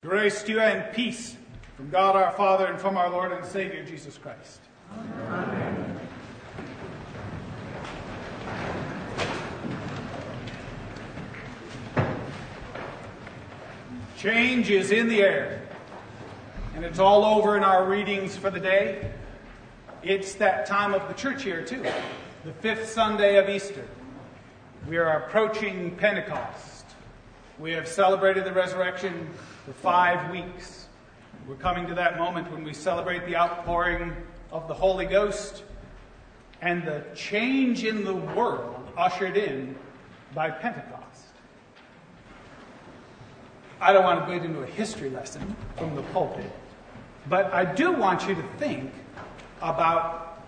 Grace to you and peace from God our Father and from our Lord and Savior Jesus Christ. Amen. Change is in the air, and it's all over in our readings for the day. It's that time of the church year too, the fifth Sunday of Easter. We are approaching Pentecost. We have celebrated the resurrection for 5 weeks. We're coming to that moment when we celebrate the outpouring of the Holy Ghost and the change in the world ushered in by Pentecost. I don't want to get into a history lesson from the pulpit, but I do want you to think about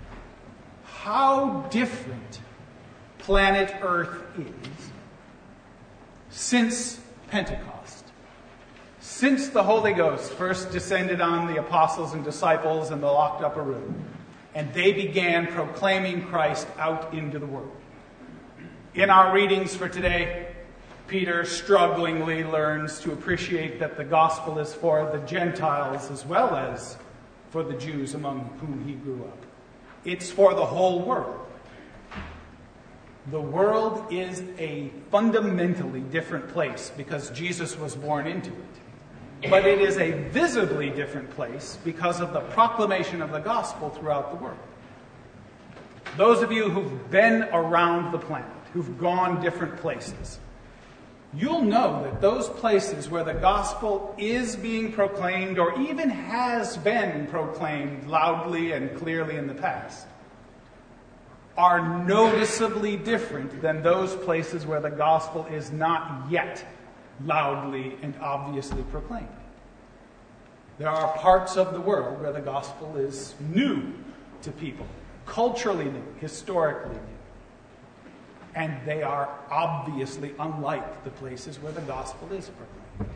how different planet Earth is since Pentecost. Since the Holy Ghost first descended on the apostles and disciples in the locked upper room, and they began proclaiming Christ out into the world. In our readings for today, Peter strugglingly learns to appreciate that the gospel is for the Gentiles as well as for the Jews among whom he grew up. It's for the whole world. The world is a fundamentally different place because Jesus was born into it. But it is a visibly different place because of the proclamation of the gospel throughout the world. Those of you who've been around the planet, who've gone different places, you'll know that those places where the gospel is being proclaimed or even has been proclaimed loudly and clearly in the past are noticeably different than those places where the gospel is not yet loudly and obviously proclaimed. There are parts of the world where the gospel is new to people, culturally new, historically new. And they are obviously unlike the places where the gospel is proclaimed.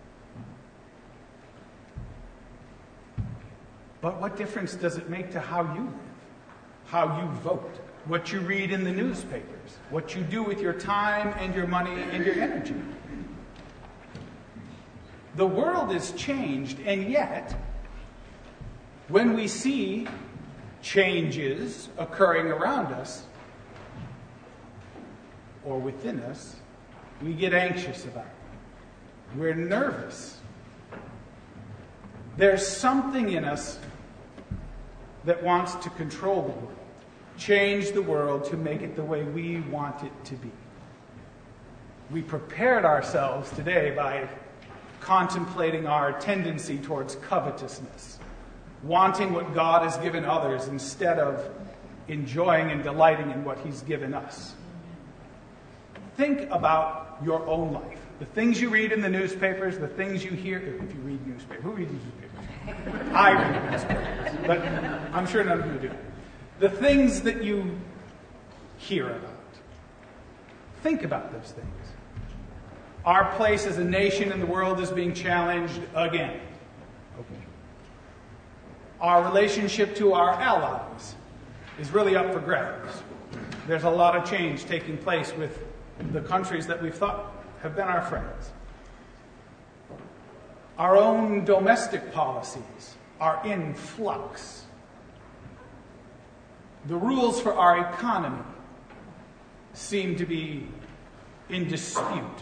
But what difference does it make to how you live, how you vote, what you read in the newspapers, what you do with your time and your money and your energy? The world is changed, and yet, when we see changes occurring around us, or within us, we get anxious about it. We're nervous. There's something in us that wants to control the world, change the world to make it the way we want it to be. We prepared ourselves today by contemplating our tendency towards covetousness, wanting what God has given others instead of enjoying and delighting in what He's given us. Think about your own life. The things you read in the newspapers, the things you hear. If you read newspapers. Who reads newspapers? I read newspapers. But I'm sure none of you do. The things that you hear about. Think about those things. Our place as a nation in the world is being challenged again. Okay. Our relationship to our allies is really up for grabs. There's a lot of change taking place with the countries that we've thought have been our friends. Our own domestic policies are in flux. The rules for our economy seem to be in dispute.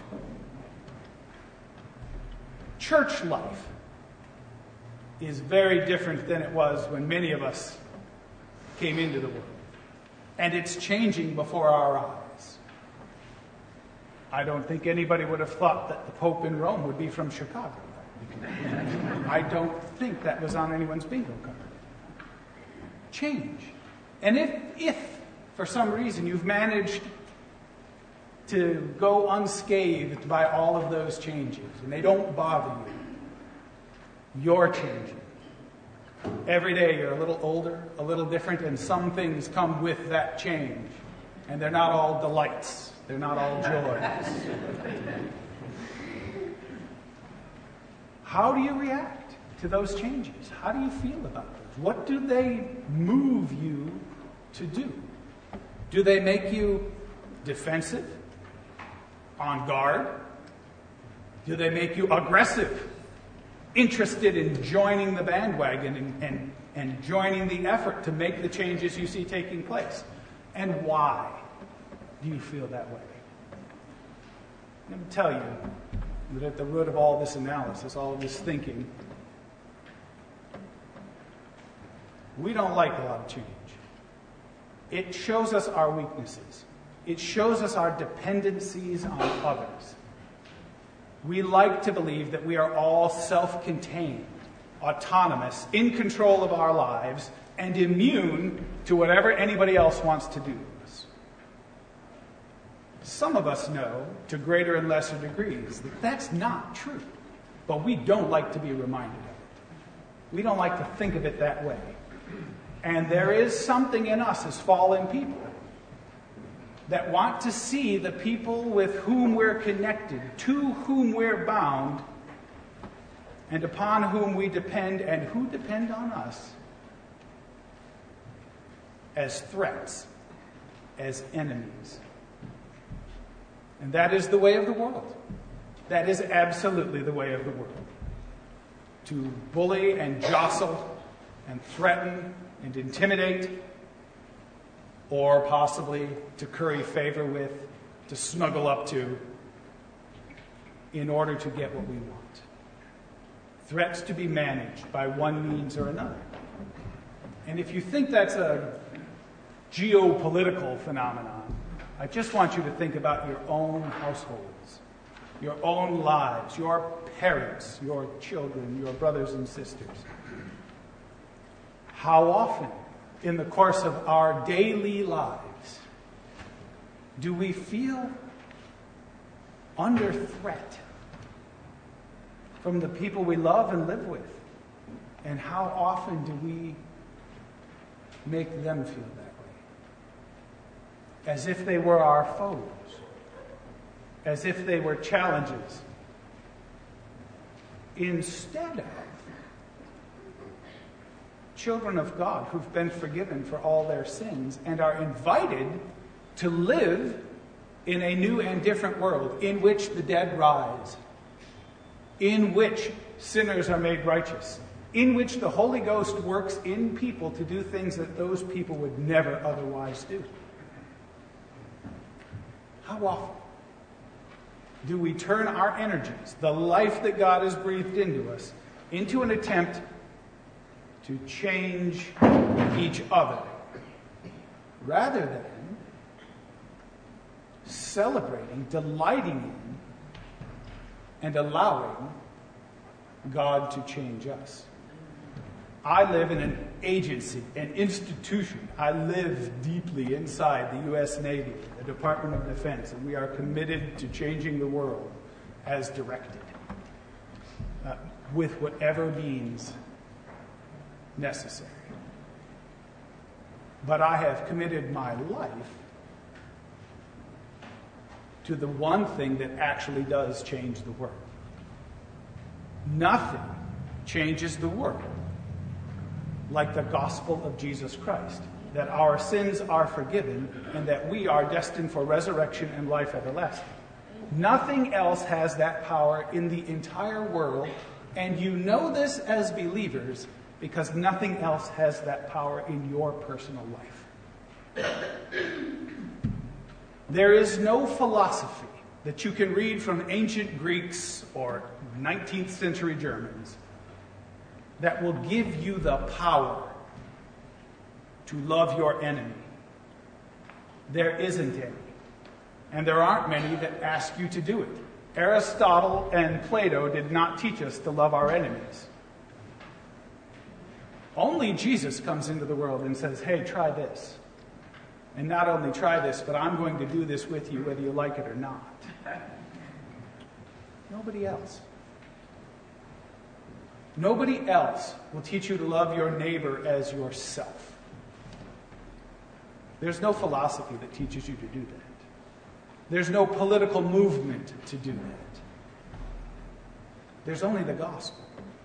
Church life is very different than it was when many of us came into the world. And it's changing before our eyes. I don't think anybody would have thought that the Pope in Rome would be from Chicago. I don't think that was on anyone's bingo card. Change. And if for some reason you've managed to go unscathed by all of those changes and they don't bother you, you're changing. Every day you're a little older, a little different, and some things come with that change. And they're not all delights. They're not all joys. How do you react to those changes? How do you feel about those? What do they move you to do? Do they make you defensive, on guard? Do they make you aggressive, interested in joining the bandwagon and joining the effort to make the changes you see taking place? And why do you feel that way? Let me tell you that at the root of all this analysis, all of this thinking, we don't like a lot of change. It shows us our weaknesses. It shows us our dependencies on others. We like to believe that we are all self-contained, autonomous, in control of our lives, and immune to whatever anybody else wants to do to us. Some of us know, to greater and lesser degrees, that that's not true. But we don't like to be reminded of it. We don't like to think of it that way. And there is something in us as fallen people that want to see the people with whom we're connected, to whom we're bound, and upon whom we depend and who depend on us, as threats, as enemies. And that is the way of the world. That is absolutely the way of the world. To bully and jostle and threaten and intimidate, or possibly to curry favor with, to snuggle up to, in order to get what we want. Threats to be managed by one means or another. And if you think that's a geopolitical phenomenon, I just want you to think about your own households, your own lives, your parents, your children, your brothers and sisters. How often in the course of our daily lives do we feel under threat from the people we love and live with? And how often do we make them feel that way? As if they were our foes, as if they were challenges, instead of children of God who've been forgiven for all their sins and are invited to live in a new and different world in which the dead rise, in which sinners are made righteous, in which the Holy Ghost works in people to do things that those people would never otherwise do. How often do we turn our energies, the life that God has breathed into us, into an attempt to change each other, rather than celebrating, delighting in, and allowing God to change us? I live in an agency, an institution. I live deeply inside the U.S. Navy, the Department of Defense, and we are committed to changing the world as directed, with whatever means necessary. But I have committed my life to the one thing that actually does change the world. Nothing changes the world like the gospel of Jesus Christ, that our sins are forgiven and that we are destined for resurrection and life everlasting. Nothing else has that power in the entire world, and you know this as believers because nothing else has that power in your personal life. There is no philosophy that you can read from ancient Greeks or 19th century Germans that will give you the power to love your enemy. There isn't any. And there aren't many that ask you to do it. Aristotle and Plato did not teach us to love our enemies. Only Jesus comes into the world and says, hey, try this. And not only try this, but I'm going to do this with you whether you like it or not. Nobody else. Nobody else will teach you to love your neighbor as yourself. There's no philosophy that teaches you to do that. There's no political movement to do that. There's only the gospel.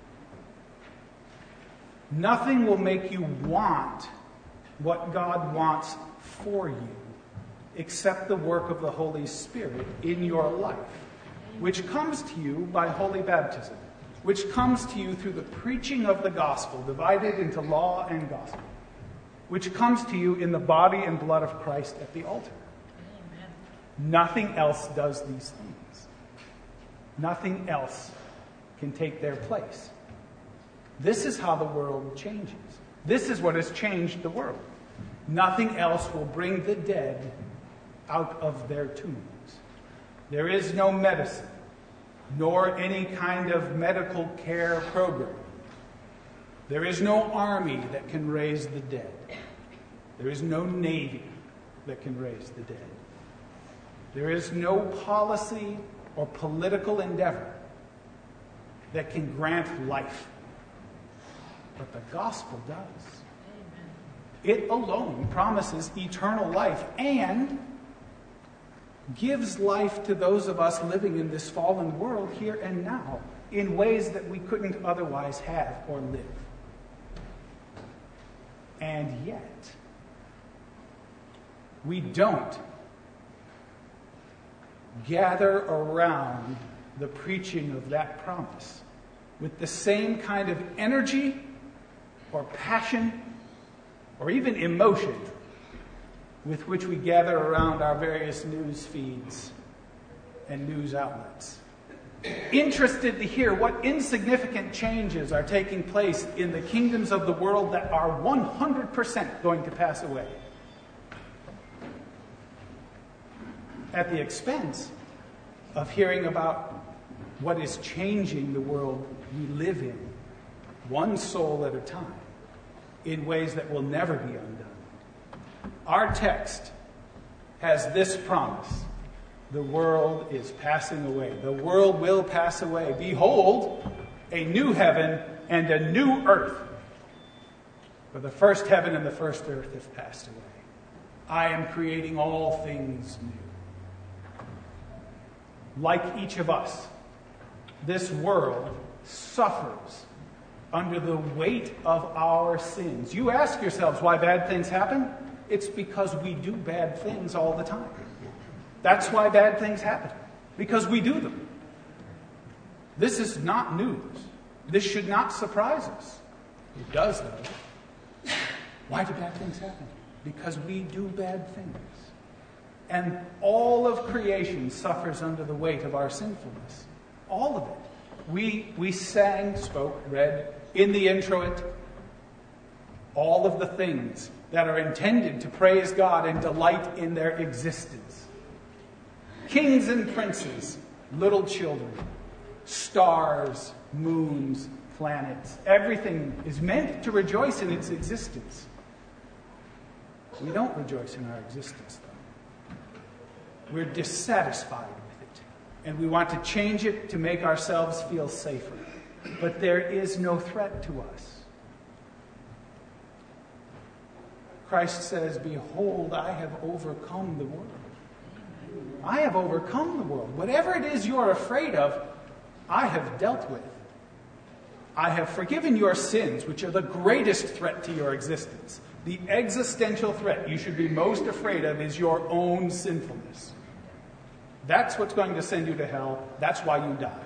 Nothing will make you want what God wants for you except the work of the Holy Spirit in your life, which comes to you by holy baptism. which comes to you through the preaching of the gospel, divided into law and gospel, which comes to you in the body and blood of Christ at the altar. Amen. Nothing else does these things. Nothing else can take their place. This is how the world changes. This is what has changed the world. Nothing else will bring the dead out of their tombs. There is no medicine, nor any kind of medical care program. There is no army that can raise the dead. There is no navy that can raise the dead. There is no policy or political endeavor that can grant life. But the gospel does. Amen. It alone promises eternal life and gives life to those of us living in this fallen world here and now in ways that we couldn't otherwise have or live. And yet, we don't gather around the preaching of that promise with the same kind of energy or passion or even emotion with which we gather around our various news feeds and news outlets, interested to hear what insignificant changes are taking place in the kingdoms of the world that are 100% going to pass away, at the expense of hearing about what is changing the world we live in, one soul at a time, in ways that will never be undone. Our text has this promise: the world is passing away. The world will pass away. Behold, a new heaven and a new earth. For the first heaven and the first earth have passed away. I am creating all things new. Like each of us, this world suffers under the weight of our sins. You ask yourselves why bad things happen? It's because we do bad things all the time. That's why bad things happen, because we do them. This is not news. This should not surprise us. It does, though. Why do bad things happen? Because we do bad things. And all of creation suffers under the weight of our sinfulness. All of it. We sang, spoke, read in the introit all of the things that are intended to praise God and delight in their existence. Kings and princes, little children, stars, moons, planets, everything is meant to rejoice in its existence. We don't rejoice in our existence, though. We're dissatisfied with it, and we want to change it to make ourselves feel safer. But there is no threat to us. Christ says, "Behold, I have overcome the world." I have overcome the world. Whatever it is you're afraid of, I have dealt with. I have forgiven your sins, which are the greatest threat to your existence. The existential threat you should be most afraid of is your own sinfulness. That's what's going to send you to hell. That's why you die.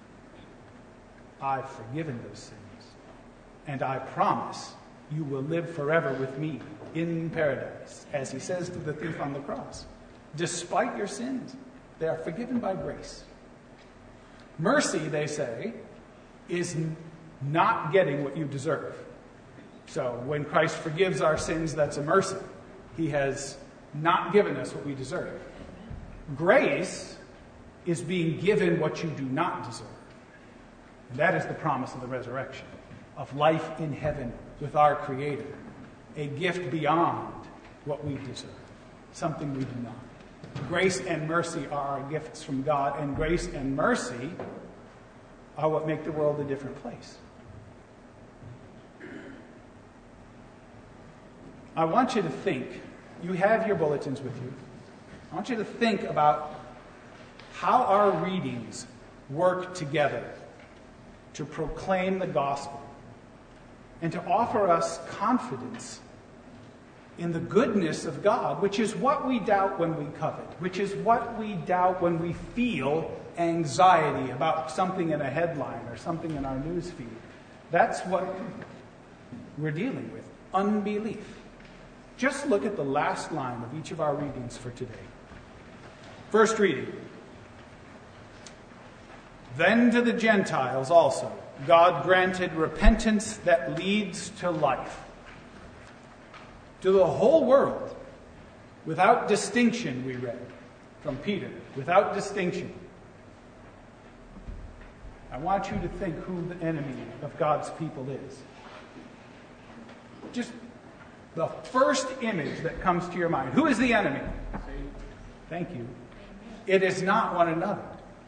I've forgiven those sins. And I promise you will live forever with me in paradise, as he says to the thief on the cross. Despite your sins, they are forgiven by grace. Mercy, they say, is not getting what you deserve. So when Christ forgives our sins, that's a mercy. He has not given us what we deserve. Grace is being given what you do not deserve. And that is the promise of the resurrection, of life in heaven with our Creator, a gift beyond what we deserve, something we do not. Grace and mercy are our gifts from God, and grace and mercy are what make the world a different place. I want you to think, you have your bulletins with you. I want you to think about how our readings work together to proclaim the gospel and to offer us confidence in the goodness of God, which is what we doubt when we covet, which is what we doubt when we feel anxiety about something in a headline or something in our news feed. That's what we're dealing with, unbelief. Just look at the last line of each of our readings for today. First reading. Then to the Gentiles also, God granted repentance that leads to life. To the whole world, without distinction, we read from Peter, without distinction. I want you to think who the enemy of God's people is. Just the first image that comes to your mind. Who is the enemy? Thank you. It is not one another.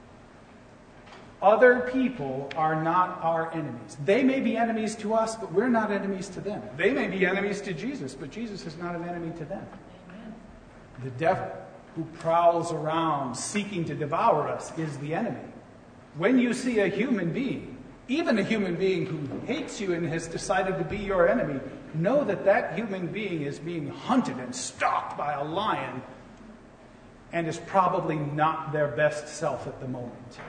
Other people are not our enemies. They may be enemies to us, but we're not enemies to them. They may be enemies to Jesus, but Jesus is not an enemy to them. Amen. The devil, who prowls around seeking to devour us, is the enemy. When you see a human being, even a human being who hates you and has decided to be your enemy, know that that human being is being hunted and stalked by a lion and is probably not their best self at the moment.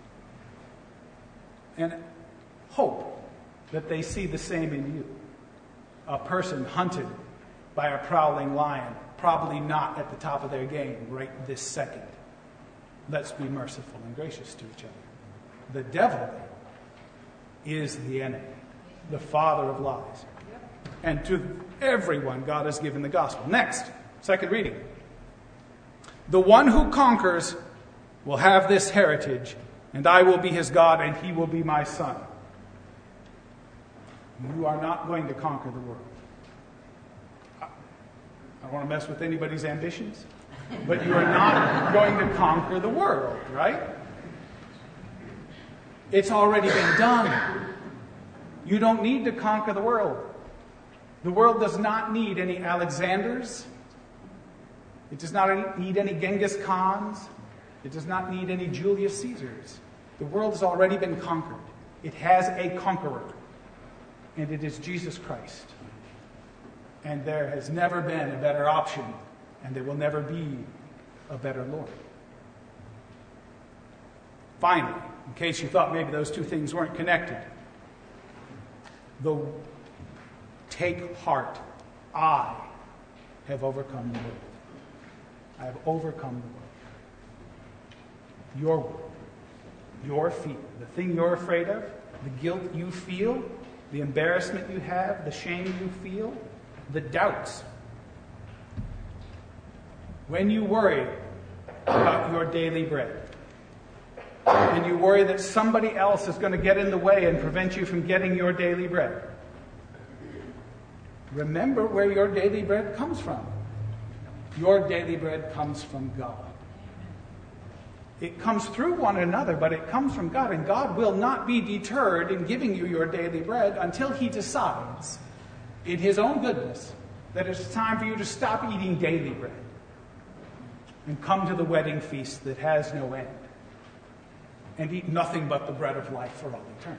And hope that they see the same in you. A person hunted by a prowling lion, probably not at the top of their game right this second. Let's be merciful and gracious to each other. The devil is the enemy, the father of lies. And to everyone, God has given the gospel. Next, second reading. The one who conquers will have this heritage, and I will be his God, and he will be my son. You are not going to conquer the world. I don't want to mess with anybody's ambitions, but you are not going to conquer the world, right? It's already been done. You don't need to conquer the world. The world does not need any Alexanders. It does not need any Genghis Khans. It does not need any Julius Caesars. The world has already been conquered. It has a conqueror, and it is Jesus Christ. And there has never been a better option, and there will never be a better Lord. Finally, in case you thought maybe those two things weren't connected, take heart. I have overcome the world. I have overcome the world. Your world, your fear, the thing you're afraid of, the guilt you feel, the embarrassment you have, the shame you feel, the doubts. When you worry about your daily bread, and you worry that somebody else is going to get in the way and prevent you from getting your daily bread, remember where your daily bread comes from. Your daily bread comes from God. It comes through one another, but it comes from God. And God will not be deterred in giving you your daily bread until he decides, in his own goodness, that it's time for you to stop eating daily bread and come to the wedding feast that has no end and eat nothing but the bread of life for all eternity.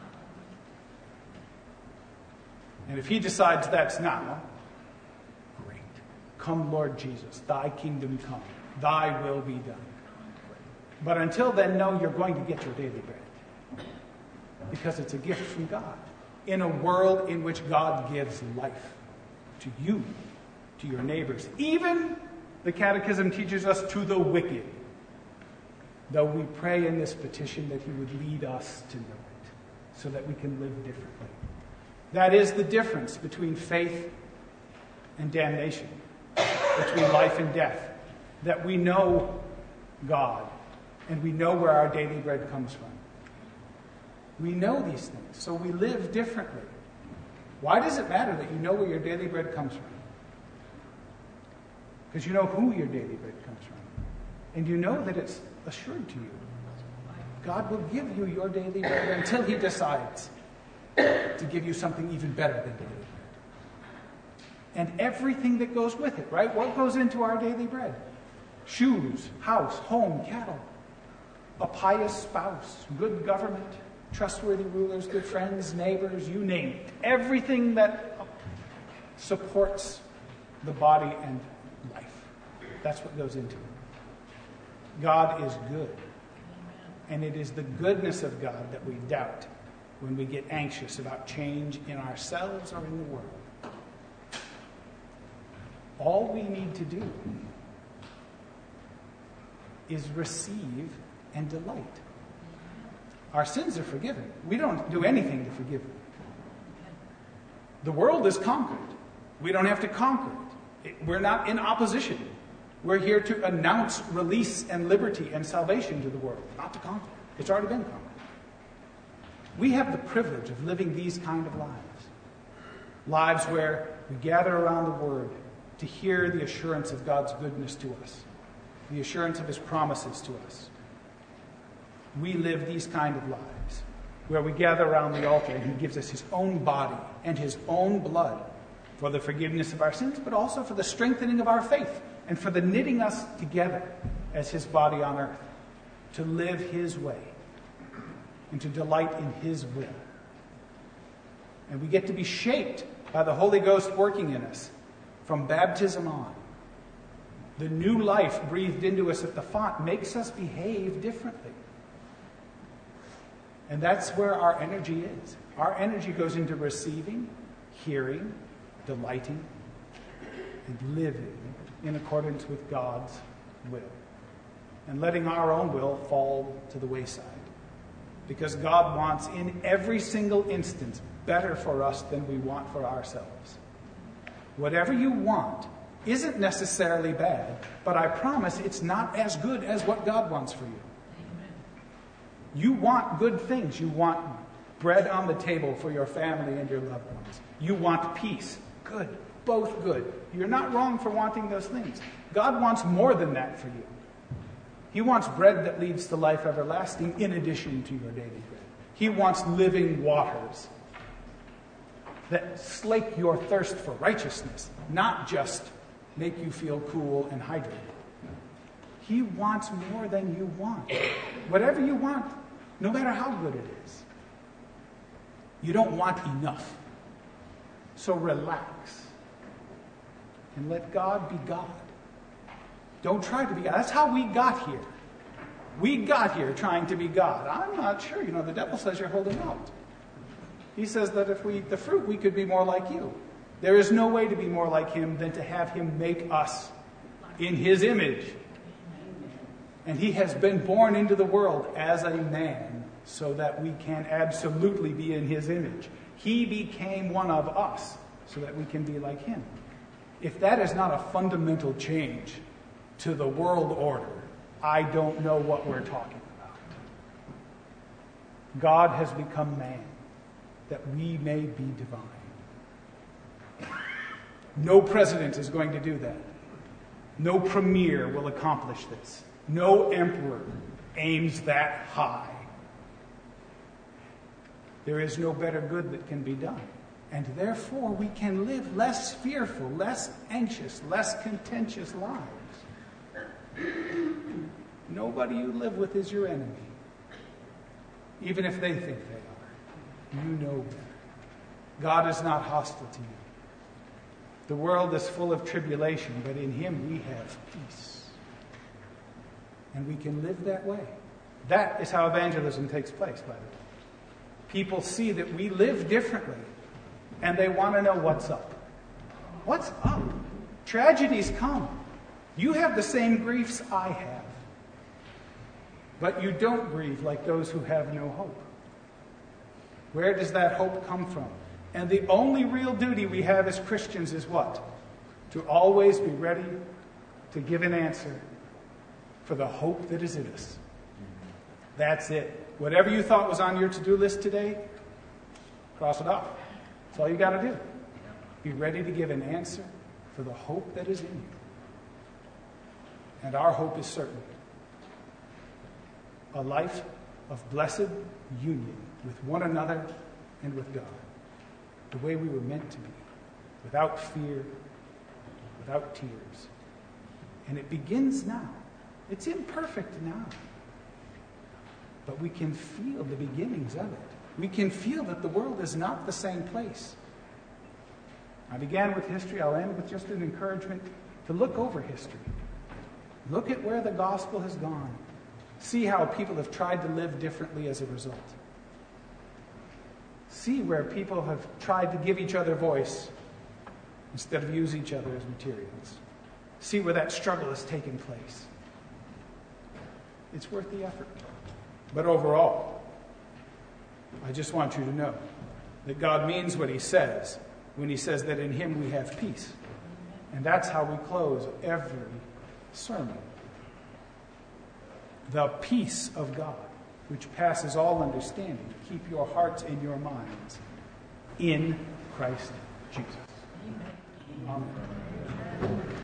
And if he decides that's now, great. Come, Lord Jesus, thy kingdom come, thy will be done. But until then, know you're going to get your daily bread. Because it's a gift from God. In a world in which God gives life to you, to your neighbors. Even, the Catechism teaches us, to the wicked. Though we pray in this petition that he would lead us to know it, so that we can live differently. That is the difference between faith and damnation, between life and death. That we know God, and we know where our daily bread comes from. We know these things, so we live differently. Why does it matter that you know where your daily bread comes from? Because you know who your daily bread comes from. And you know that it's assured to you. God will give you your daily bread until he decides to give you something even better than daily bread. And everything that goes with it, right? What goes into our daily bread? Shoes, house, home, cattle, a pious spouse, good government, trustworthy rulers, good friends, neighbors, you name it. Everything that supports the body and life. That's what goes into it. God is good. And it is the goodness of God that we doubt when we get anxious about change in ourselves or in the world. All we need to do is receive and delight. Our sins are forgiven. We don't do anything to forgive them. The world is conquered. We don't have to conquer it. We're not in opposition. We're here to announce release and liberty and salvation to the world, not to conquer it. It's already been conquered. We have the privilege of living these kind of lives. Lives where we gather around the Word to hear the assurance of God's goodness to us, the assurance of His promises to us. We live these kind of lives where we gather around the altar and He gives us His own body and His own blood for the forgiveness of our sins, but also for the strengthening of our faith and for the knitting us together as His body on earth to live His way and to delight in His will. And we get to be shaped by the Holy Ghost working in us from baptism on. The new life breathed into us at the font makes us behave differently. And that's where our energy is. Our energy goes into receiving, hearing, delighting, and living in accordance with God's will. And letting our own will fall to the wayside. Because God wants in every single instance better for us than we want for ourselves. Whatever you want isn't necessarily bad, but I promise it's not as good as what God wants for you. You want good things. You want bread on the table for your family and your loved ones. You want peace. Good. Both good. You're not wrong for wanting those things. God wants more than that for you. He wants bread that leads to life everlasting in addition to your daily bread. He wants living waters that slake your thirst for righteousness, not just make you feel cool and hydrated. He wants more than you want. Whatever you want, no matter how good it is. You don't want enough. So relax and let God be God. Don't try to be God. That's how we got here. We got here trying to be God. I'm not sure. The devil says you're holding out. He says that if we eat the fruit, we could be more like you. There is no way to be more like Him than to have Him make us in His image. And He has been born into the world as a man so that we can absolutely be in His image. He became one of us so that we can be like Him. If that is not a fundamental change to the world order, I don't know what we're talking about. God has become man that we may be divine. No president is going to do that. No premier will accomplish this. No emperor aims that high. There is no better good that can be done. And therefore, we can live less fearful, less anxious, less contentious lives. Nobody you live with is your enemy. Even if they think they are. You know better. God is not hostile to you. The world is full of tribulation, but in Him we have peace. And we can live that way. That is how evangelism takes place, by the way. People see that we live differently, and they want to know what's up. What's up? Tragedies come. You have the same griefs I have. But you don't grieve like those who have no hope. Where does that hope come from? And the only real duty we have as Christians is what? To always be ready to give an answer for the hope that is in us. That's it. Whatever you thought was on your to-do list today, cross it off. That's all you got to do. Be ready to give an answer for the hope that is in you. And our hope is certain. A life of blessed union with one another and with God. The way we were meant to be. Without fear, without tears. And it begins now. It's imperfect now. But we can feel the beginnings of it. We can feel that the world is not the same place. I began with history. I'll end with just an encouragement to look over history. Look at where the gospel has gone. See how people have tried to live differently as a result. See where people have tried to give each other voice instead of use each other as materials. See where that struggle has taken place. It's worth the effort. But overall, I just want you to know that God means what he says when he says that in him we have peace. And that's how we close every sermon. The peace of God, which passes all understanding, keep your hearts and your minds in Christ Jesus. Amen.